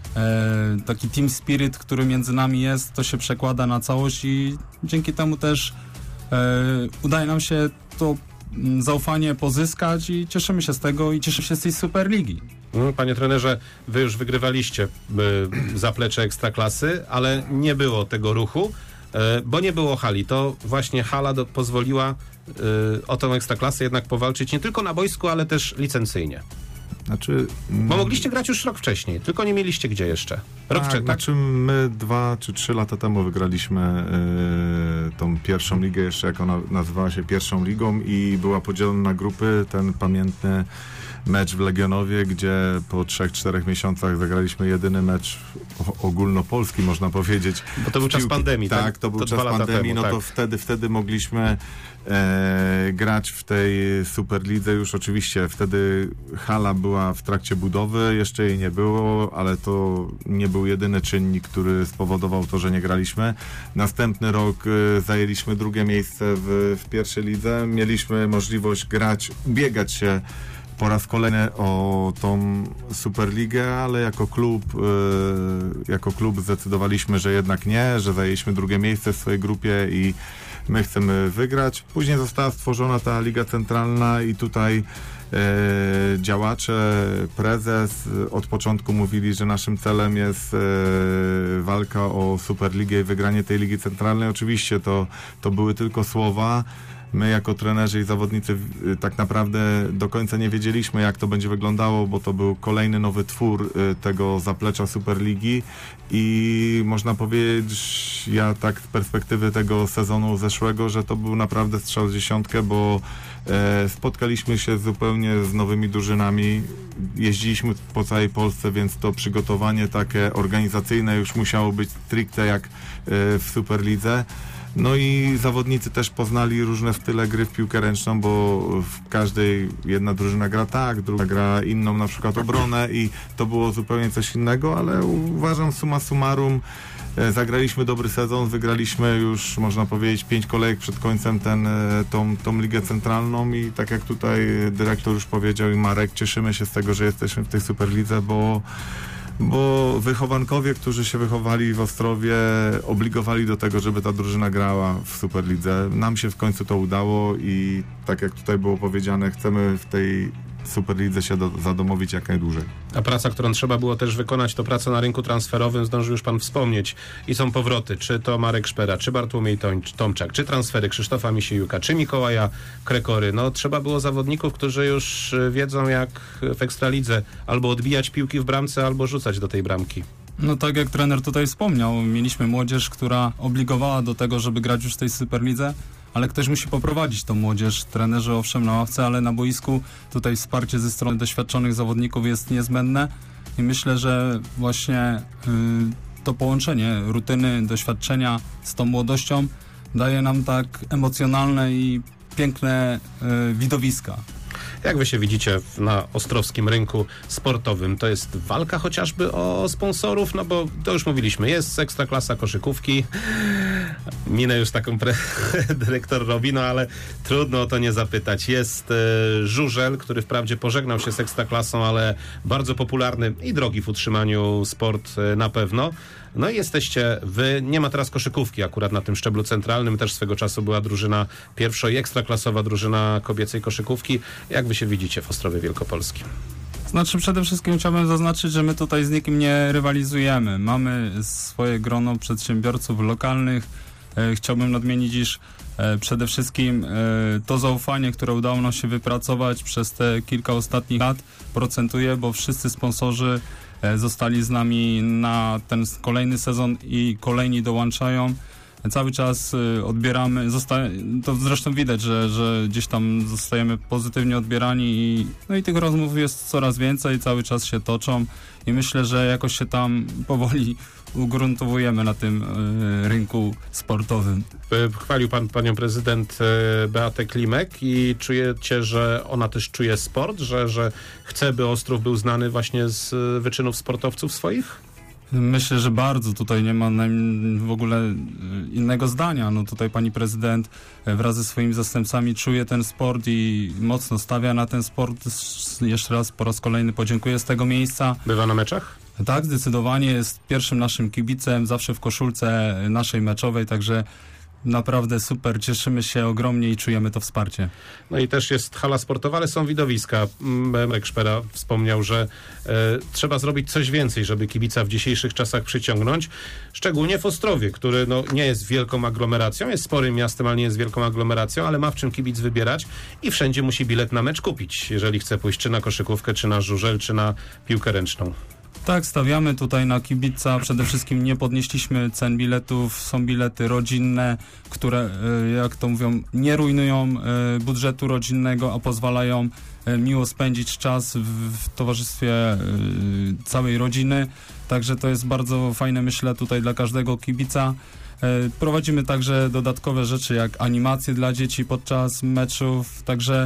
y, taki team spirit, który między nami jest. To się przekłada na całość i dzięki temu też y, udaje nam się to zaufanie pozyskać i cieszymy się z tego i cieszymy się z tej Superligi. Panie trenerze, wy już wygrywaliście y, zaplecze ekstraklasy, ale nie było tego ruchu, y, bo nie było hali. To właśnie hala do, pozwoliła y, o tę ekstraklasę jednak powalczyć nie tylko na boisku, ale też licencyjnie. Znaczy, Bo mogliście grać już rok wcześniej, tylko nie mieliście gdzie jeszcze. Rok tak, wcześniej, tak? znaczy my dwa czy trzy lata temu wygraliśmy y, tą pierwszą ligę, jeszcze jak ona nazywała się pierwszą ligą i była podzielona na grupy, ten pamiętny mecz w Legionowie, gdzie po trzech, czterech miesiącach zagraliśmy jedyny mecz ogólnopolski, można powiedzieć. Bo to był czas Piłki. pandemii, tak? Tak, to był To czas dwa lata pandemii, temu, no tak. to wtedy, wtedy mogliśmy e, grać w tej Superlidze już oczywiście. Wtedy hala była w trakcie budowy, jeszcze jej nie było, ale to nie był jedyny czynnik, który spowodował to, że nie graliśmy. Następny rok e, zajęliśmy drugie miejsce w, w pierwszej lidze. Mieliśmy możliwość grać, ubiegać się po raz kolejny o tą Superligę, ale jako klub, yy, jako klub zdecydowaliśmy, że jednak nie, że zajęliśmy drugie miejsce w swojej grupie i my chcemy wygrać. Później została stworzona ta Liga Centralna i tutaj yy, działacze, prezes od początku mówili, że naszym celem jest yy, walka o Superligę i wygranie tej Ligi Centralnej. Oczywiście to, to były tylko słowa. My jako trenerzy i zawodnicy y, tak naprawdę do końca nie wiedzieliśmy, jak to będzie wyglądało, bo to był kolejny nowy twór y, tego zaplecza Superligi i można powiedzieć, ja tak z perspektywy tego sezonu zeszłego, że to był naprawdę strzał z dziesiątkę, bo e, spotkaliśmy się zupełnie z nowymi drużynami, jeździliśmy po całej Polsce, więc to przygotowanie takie organizacyjne już musiało być stricte jak e, w Superlidze. No i zawodnicy też poznali różne style gry w piłkę ręczną, bo w każdej jedna drużyna gra tak, druga gra inną, na przykład obronę i to było zupełnie coś innego, ale uważam summa summarum e, zagraliśmy dobry sezon, wygraliśmy już można powiedzieć pięć kolejek przed końcem ten, e, tą, tą Ligę Centralną i tak jak tutaj dyrektor już powiedział i Marek, cieszymy się z tego, że jesteśmy w tej Superlidze, bo bo wychowankowie, którzy się wychowali w Ostrowie, obligowali do tego, żeby ta drużyna grała w Superlidze. Nam się w końcu to udało i tak jak tutaj było powiedziane, chcemy w tej w Superlidze się do, zadomowić jak najdłużej. A praca, którą trzeba było też wykonać, to praca na rynku transferowym, zdążył już pan wspomnieć. I są powroty, czy to Marek Szpera, czy Bartłomiej Tomczak, czy transfery Krzysztofa Misiejuka, czy Mikołaja Krekory. No trzeba było zawodników, którzy już wiedzą, jak w Ekstralidze albo odbijać piłki w bramce, albo rzucać do tej bramki. No tak jak trener tutaj wspomniał, mieliśmy młodzież, która obligowała do tego, żeby grać już w tej Superlidze, ale ktoś musi poprowadzić tą młodzież. Trenerzy owszem na ławce, ale na boisku tutaj wsparcie ze strony doświadczonych zawodników jest niezbędne i myślę, że właśnie y, to połączenie rutyny, doświadczenia z tą młodością daje nam tak emocjonalne i piękne y, widowiska. Jak wy się widzicie na ostrowskim rynku sportowym? To jest walka chociażby o sponsorów? No bo to już mówiliśmy, jest ekstraklasa koszykówki. Minę już taką pre- dyrektor robi, no ale trudno o to nie zapytać. Jest e, żużel, który wprawdzie pożegnał się z ekstraklasą, ale bardzo popularny i drogi w utrzymaniu sport e, na pewno. No i jesteście wy, nie ma teraz koszykówki akurat na tym szczeblu centralnym, też swego czasu była drużyna pierwszo i ekstraklasowa drużyna kobiecej koszykówki. Jak wy się widzicie w Ostrowie Wielkopolskim? Znaczy przede wszystkim chciałbym zaznaczyć, że my tutaj z nikim nie rywalizujemy. Mamy swoje grono przedsiębiorców lokalnych. E, chciałbym nadmienić, iż e, przede wszystkim e, to zaufanie, które udało nam się wypracować przez te kilka ostatnich lat procentuje, bo wszyscy sponsorzy zostali z nami na ten kolejny sezon i kolejni dołączają. Cały czas odbieramy, zosta- to zresztą widać, że, że gdzieś tam zostajemy pozytywnie odbierani i, no i tych rozmów jest coraz więcej, cały czas się toczą i myślę, że jakoś się tam powoli ugruntowujemy na tym y, rynku sportowym. Chwalił pan panią prezydent y, Beatę Klimek i czujecie, że ona też czuje sport, że, że chce, by Ostrów był znany właśnie z y, wyczynów sportowców swoich? Myślę, że bardzo. Tutaj nie ma w ogóle innego zdania. No tutaj pani prezydent wraz ze swoimi zastępcami czuje ten sport i mocno stawia na ten sport. Jeszcze raz po raz kolejny podziękuję z tego miejsca. Bywa na meczach? Tak, zdecydowanie jest pierwszym naszym kibicem, zawsze w koszulce naszej meczowej, także naprawdę super, cieszymy się ogromnie i czujemy to wsparcie. No i też jest hala sportowa, ale są widowiska. Marek Szpera wspomniał, że e, trzeba zrobić coś więcej, żeby kibica w dzisiejszych czasach przyciągnąć. Szczególnie w Ostrowie, który no, nie jest wielką aglomeracją, jest sporym miastem, ale nie jest wielką aglomeracją, ale ma w czym kibic wybierać i wszędzie musi bilet na mecz kupić, jeżeli chce pójść czy na koszykówkę, czy na żużel, czy na piłkę ręczną. Tak, stawiamy tutaj na kibica. Przede wszystkim nie podnieśliśmy cen biletów. Są bilety rodzinne, które, jak to mówią, nie rujnują budżetu rodzinnego, a pozwalają miło spędzić czas w towarzystwie całej rodziny. Także to jest bardzo fajne, myślę, tutaj dla każdego kibica. Prowadzimy także dodatkowe rzeczy, jak animacje dla dzieci podczas meczów. Także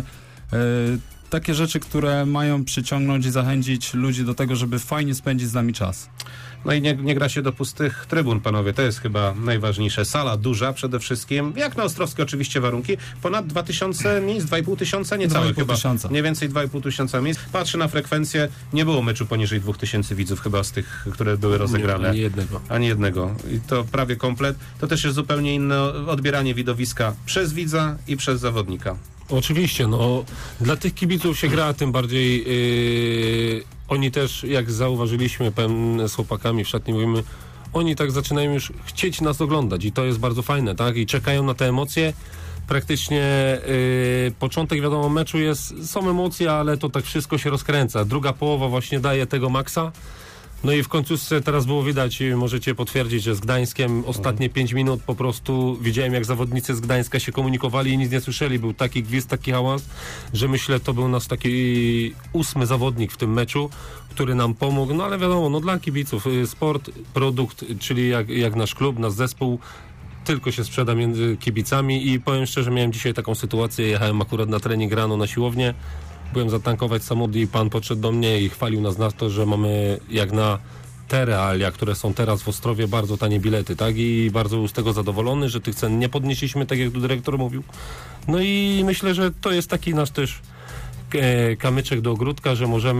takie rzeczy, które mają przyciągnąć i zachęcić ludzi do tego, żeby fajnie spędzić z nami czas. No i nie, nie gra się do pustych trybun, panowie. To jest chyba najważniejsze. Sala duża przede wszystkim. Jak na ostrowskie oczywiście warunki. Ponad dwa tysiące miejsc, dwa i pół tysiąca, niecałe chyba. Tysiąca. Nie więcej dwa i pół tysiąca miejsc. Patrzę na frekwencję. Nie było meczu poniżej dwóch tysięcy widzów chyba z tych, które były rozegrane. Nie, ani jednego. Ani jednego. I to prawie komplet. To też jest zupełnie inne odbieranie widowiska przez widza i przez zawodnika. Oczywiście, no dla tych kibiców się gra, tym bardziej yy, oni też, jak zauważyliśmy z chłopakami w szatni, mówimy, oni tak zaczynają już chcieć nas oglądać i to jest bardzo fajne, tak? I czekają na te emocje. Praktycznie yy, początek, wiadomo, meczu jest, są emocje, ale to tak wszystko się rozkręca. Druga połowa właśnie daje tego maksa. No i w końcówce teraz było widać, możecie potwierdzić, że z Gdańskiem ostatnie pięć minut po prostu widziałem, jak zawodnicy z Gdańska się komunikowali i nic nie słyszeli. Był taki gwizd, taki hałas, że myślę, to był nasz taki ósmy zawodnik w tym meczu, który nam pomógł. No ale wiadomo, no dla kibiców sport, produkt, czyli jak, jak nasz klub, nasz zespół, tylko się sprzeda między kibicami i powiem szczerze, miałem dzisiaj taką sytuację, jechałem akurat na trening rano na siłownię, byłem zatankować samochód i pan podszedł do mnie i chwalił nas na to, że mamy jak na te realia, które są teraz w Ostrowie, bardzo tanie bilety, tak? I bardzo był z tego zadowolony, że tych cen nie podnieśliśmy, tak jak tu dyrektor mówił. No i myślę, że to jest taki nasz też e, kamyczek do ogródka, że możemy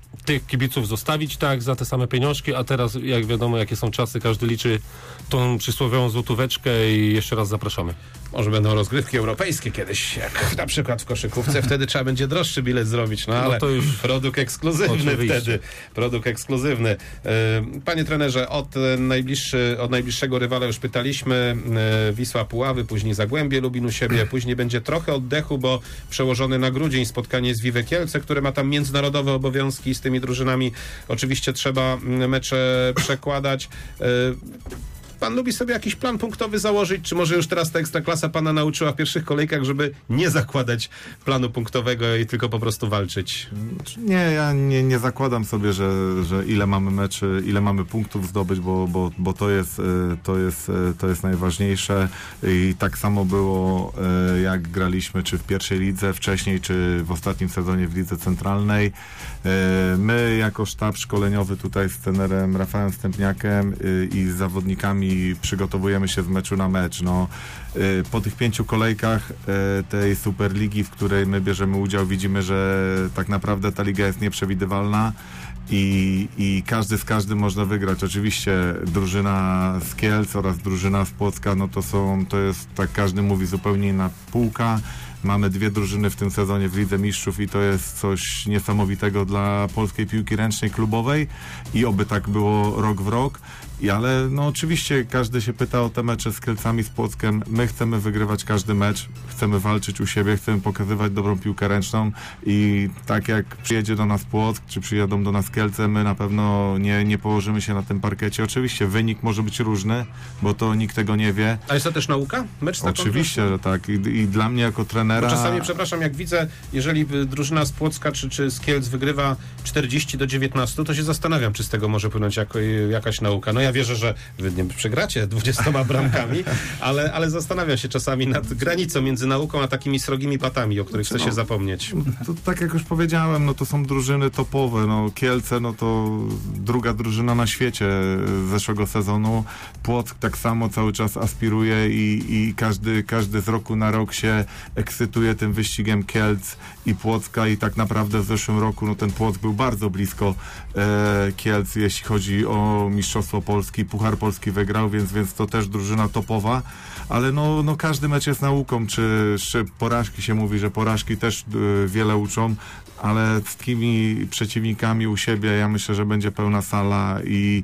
tych kibiców zostawić tak za te same pieniążki, a teraz jak wiadomo jakie są czasy, każdy liczy tą przysłowiową złotóweczkę i jeszcze raz zapraszamy. Może będą rozgrywki europejskie kiedyś, jak na przykład w koszykówce, wtedy trzeba będzie droższy bilet zrobić, no ale no to już produkt ekskluzywny oczywiście. wtedy, produkt ekskluzywny. Panie trenerze, od, najbliższy, od najbliższego rywala już pytaliśmy, Wisła Puławy, później Zagłębie Lubin u siebie, później będzie trochę oddechu, bo przełożone na grudzień spotkanie z Wiwe Kielce, które ma tam międzynarodowe obowiązki, z tymi drużynami oczywiście trzeba mecze przekładać. Pan lubi sobie jakiś plan punktowy założyć, czy może już teraz ta Ekstraklasa pana nauczyła w pierwszych kolejkach, żeby nie zakładać planu punktowego i tylko po prostu walczyć? Nie, ja nie, nie zakładam sobie, że, że ile mamy meczy, ile mamy punktów zdobyć, bo, bo, bo to jest, to jest, to jest najważniejsze i tak samo było, jak graliśmy czy w pierwszej lidze wcześniej, czy w ostatnim sezonie w lidze centralnej. My jako sztab szkoleniowy tutaj z trenerem Rafałem Stępniakiem i z zawodnikami przygotowujemy się z meczu na mecz. No, po tych pięciu kolejkach tej Superligi, w której my bierzemy udział, widzimy, że tak naprawdę ta liga jest nieprzewidywalna i, i każdy z każdym można wygrać. Oczywiście drużyna z Kielc oraz drużyna z Płocka, no to są, to jest, tak każdy mówi, zupełnie inna półka. Mamy dwie drużyny w tym sezonie w Lidze Mistrzów i to jest coś niesamowitego dla polskiej piłki ręcznej klubowej i oby tak było rok w rok. I ale no oczywiście każdy się pyta o te mecze z Kielcami, z Płockiem. My chcemy wygrywać każdy mecz, chcemy walczyć u siebie, chcemy pokazywać dobrą piłkę ręczną i tak jak przyjedzie do nas Płock, czy przyjadą do nas Kielce, my na pewno nie, nie położymy się na tym parkiecie. Oczywiście wynik może być różny, bo to nikt tego nie wie. A jest to też nauka? Mecz Oczywiście, że tak. I, i dla mnie jako trenera... Bo czasami, przepraszam, jak widzę, jeżeli drużyna z Płocka czy, czy z Kielc wygrywa czterdzieści do dziewiętnastu, to się zastanawiam, czy z tego może płynąć jako, jakaś nauka. No ja wierzę, że wy nie przegracie dwudziestoma bramkami, ale, ale zastanawiam się czasami nad granicą między nauką a takimi srogimi patami, o których Znaczy, chce się no, zapomnieć. To, tak jak już powiedziałem, no to są drużyny topowe. No, Kielce, no to druga drużyna na świecie z zeszłego sezonu. Płock tak samo cały czas aspiruje i, i każdy, każdy z roku na rok się ekscytuje tym wyścigiem Kielc i Płocka i tak naprawdę w zeszłym roku no ten Płock był bardzo blisko e, Kielc, jeśli chodzi o Mistrzostwo Polski. Puchar Polski wygrał, więc, więc to też drużyna topowa, ale no, no każdy mecz jest nauką, czy, czy porażki się mówi, że porażki też y, wiele uczą, ale z takimi przeciwnikami u siebie ja myślę, że będzie pełna sala i,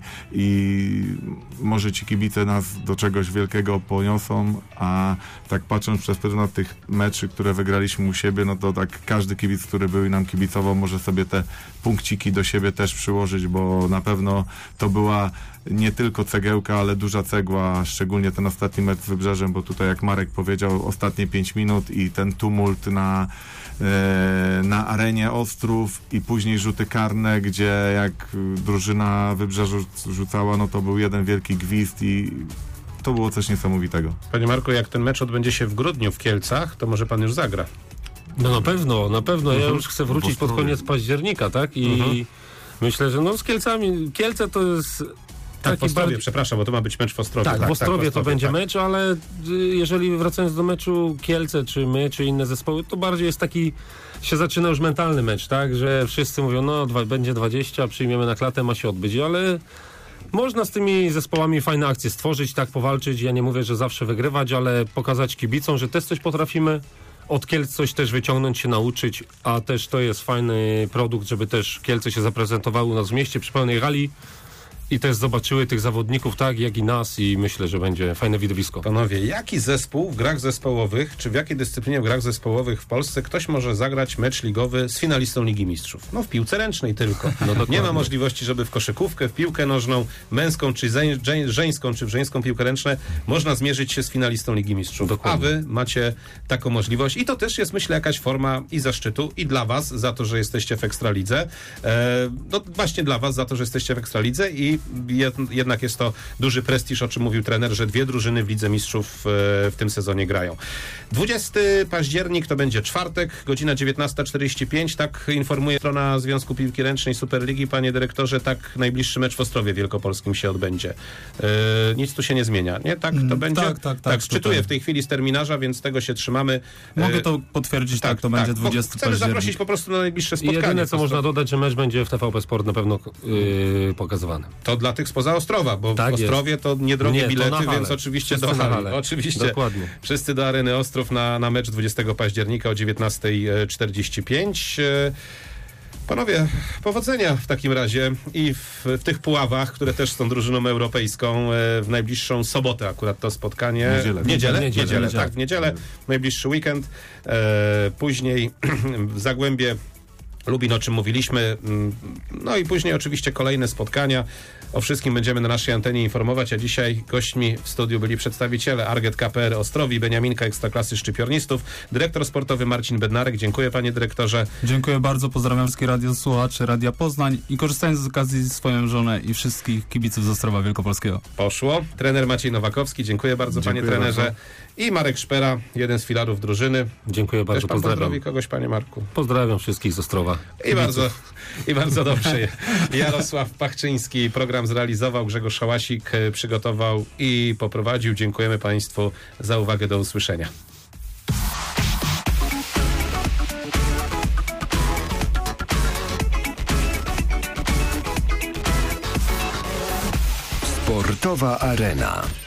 i może ci kibice nas do czegoś wielkiego poniosą, a tak patrząc przez pryzmat tych meczy, które wygraliśmy u siebie, no to tak każdy kibic, który był i nam kibicował, może sobie te punkciki do siebie też przyłożyć, bo na pewno to była nie tylko cegiełka, ale duża cegła, szczególnie ten ostatni mecz z Wybrzeżem, bo tutaj jak Marek powiedział, ostatnie pięć minut i ten tumult na na arenie Ostrów i później rzuty karne, gdzie jak drużyna Wybrzeża rzucała, no to był jeden wielki gwizd i to było coś niesamowitego. Panie Marku, jak ten mecz odbędzie się w grudniu w Kielcach, to może pan już zagra. No na pewno, na pewno. Mhm. Ja już chcę wrócić pod koniec października, tak? I mhm. myślę, że no z Kielcami, Kielce to jest... Tak, w Ostrowie, bar... przepraszam, bo to ma być mecz w Ostrowie. Tak, tak w Ostrowie tak, to będzie tak. mecz, ale jeżeli wracając do meczu Kielce, czy my, czy inne zespoły, to bardziej jest taki, się zaczyna już mentalny mecz, tak, że wszyscy mówią, no dwa, będzie dwadzieścia, przyjmiemy na klatę, ma się odbyć, ale można z tymi zespołami fajne akcje stworzyć, tak, powalczyć. Ja nie mówię, że zawsze wygrywać, ale pokazać kibicom, że też coś potrafimy. Od Kielc coś też wyciągnąć, się nauczyć, a też to jest fajny produkt, żeby też Kielce się zaprezentowały u nas w mieście przy pełnej gali. I też zobaczyły tych zawodników, tak jak i nas, i myślę, że będzie fajne widowisko. Panowie, jaki zespół w grach zespołowych, czy w jakiej dyscyplinie w grach zespołowych w Polsce ktoś może zagrać mecz ligowy z finalistą Ligi Mistrzów? No w piłce ręcznej tylko. No, nie ma możliwości, żeby w koszykówkę, w piłkę nożną, męską czy żeńską, czy w żeńską piłkę ręczną można zmierzyć się z finalistą Ligi Mistrzów. Dokładnie. A wy macie taką możliwość i to też jest, myślę, jakaś forma i zaszczytu i dla was za to, że jesteście w Ekstralidze. E, no właśnie dla was za to, że jesteście w Ekstralidze i i jed, jednak jest to duży prestiż, o czym mówił trener, że dwie drużyny w Lidze Mistrzów w tym sezonie grają. dwudziestego października to będzie czwartek, godzina dziewiętnasta czterdzieści pięć, tak informuje strona Związku Piłki Ręcznej Superligi. Panie dyrektorze, tak najbliższy mecz w Ostrowie Wielkopolskim się odbędzie. Yy, nic tu się nie zmienia, nie? Tak to będzie? Tak, tak, tak. tak szczytuję w tej chwili z terminarza, więc tego się trzymamy. Mogę to potwierdzić, tak, tak to będzie dwudziestego Chcemy października. zaprosić po prostu na najbliższe spotkanie. I jedyne, co można dodać, że mecz będzie w T V P Sport na pewno yy, pokazywany. To dla tych spoza Ostrowa, bo tak w Ostrowie jest. to niedrogie nie, bilety, to więc oczywiście Wszyscy do hali. Oczywiście. Dokładnie. Wszyscy do Areny Ostrów na, na mecz dwudziestego października o dziewiętnasta czterdzieści pięć. Panowie, powodzenia w takim razie i w, w tych Puławach, które też są drużyną europejską, w najbliższą sobotę akurat to spotkanie. Niedzielę. W niedzielę, Niedzielę, niedzielę, niedzielę. tak, w niedzielę, najbliższy weekend. E, później w Zagłębie Lubin, o czym mówiliśmy. No i później oczywiście kolejne spotkania. O wszystkim będziemy na naszej antenie informować, a dzisiaj gośćmi w studiu byli przedstawiciele Arget K P R Ostrowi, Beniaminka Ekstraklasy Szczypiornistów, dyrektor sportowy Marcin Bednarek. Dziękuję, panie dyrektorze. Dziękuję bardzo, pozdrawiam wszystkich radiosłuchaczy Radia Poznań i korzystając z okazji swoją żonę i wszystkich kibiców z Ostrowa Wielkopolskiego. Poszło. Trener Maciej Nowakowski, dziękuję bardzo, Dziękuję panie trenerze. bardzo. I Marek Szpera, jeden z filarów drużyny. Dziękuję Też bardzo, pan pozdrawiam. pozdrowi kogoś, panie Marku. Pozdrawiam wszystkich z Ostrowa. I bardzo, I bardzo dobrze. Jarosław Pachczyński program zrealizował, Grzegorz Hałasik przygotował i poprowadził. Dziękujemy państwu za uwagę. Do usłyszenia. Sportowa Arena.